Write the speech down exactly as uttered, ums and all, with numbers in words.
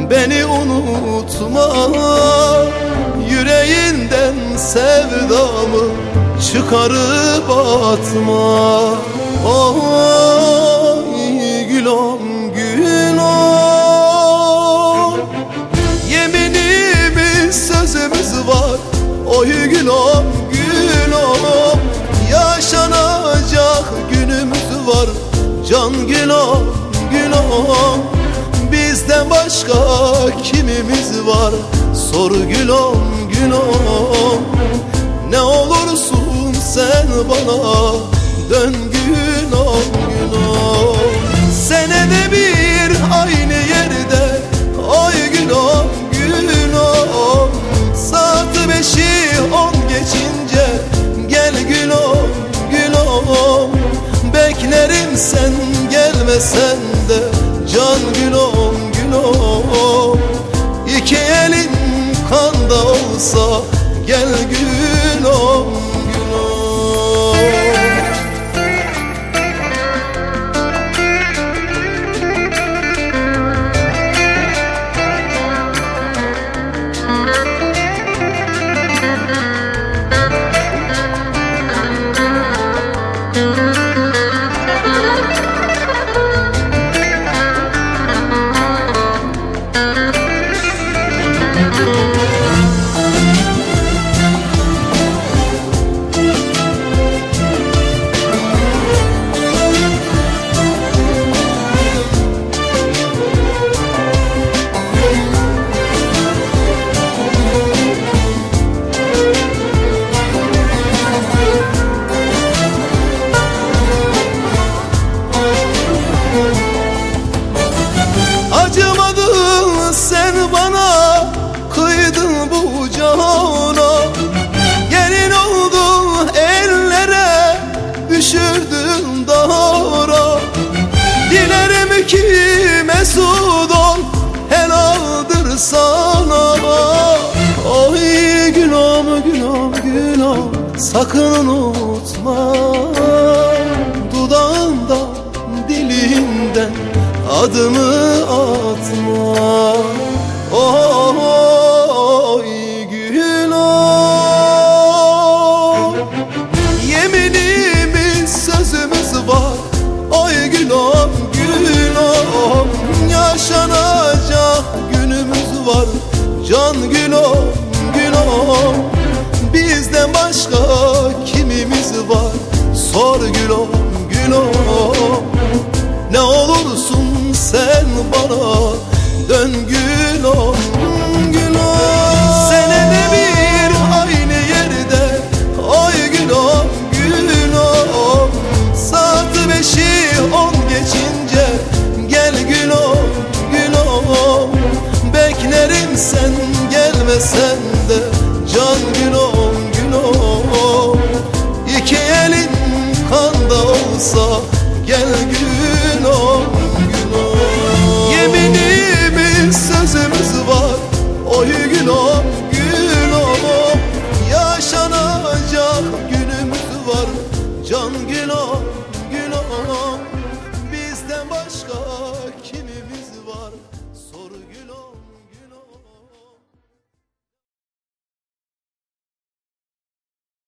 beni unutma. Yüreğinden sevdamı çıkarıp atma. Oy gülüm gülüm, yeminimiz sözümüz var. Oy gülüm gülüm, yaşanacak günümüz var. Can gülüm gülüm, bizden başka kimimiz var? Sor gülüm gülüm, ne olursun sen bana dön gülüm gülüm. Senede bir aynı yerde, ay gülüm gülüm, saat beşi on geçince gel gülüm gülüm. Beklerim sen gelmesen de can gülüm gülüm. İki elin kanda olsa gel gülüm gülüm. Acımadın sen bana, kıydın bu cana. Gelin oldun ellere, düşürdün dara. Dilerim ki mesut ol, helaldir sana. Oy gülüm gülüm gülüm, sakın unutma. Dudağında dilinden adımı atma. Oy gülüm, yeminimiz sözümüz var. Oy gülüm gülüm, yaşanacak günümüz var. Can gülüm gülüm, bizden başka kimimiz var? Sor gülüm gülüm, ne olursun sen bana dön gülüm gülüm. Senede bir aynı yerde, ay gülüm gülüm, saat beşi on geçince gel gülüm gülüm. Beklerim sen gelmesen de can gülüm gülüm. İki elin kanda olsa gel gülüm gülüm. Yeminimiz sözümüz var. Oy gülüm